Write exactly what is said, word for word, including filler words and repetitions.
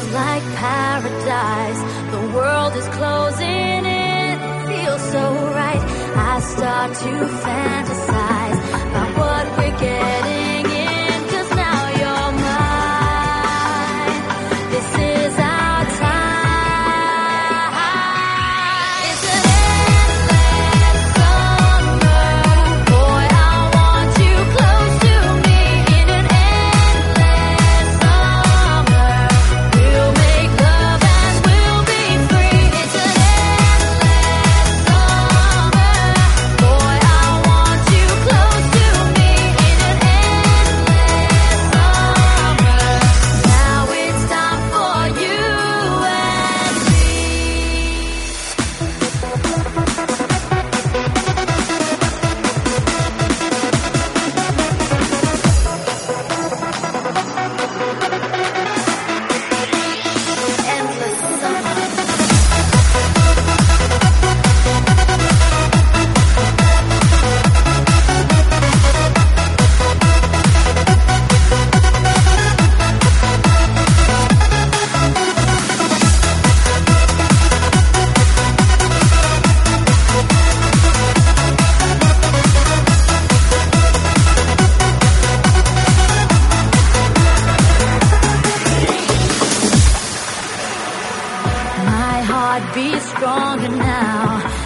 like paradise. The world is closing in, feels so right. I start to fantasize about what we're getting in, 'cause now you're mine. This is our time. It's an endless summer. Boy, I want you close to me in an endless summer. We'll make love and we'll be free. It's an endless summer. Boy, I want you close to me in an endless summer. Now it's time for you and me. Endless summer. My heart beats stronger now.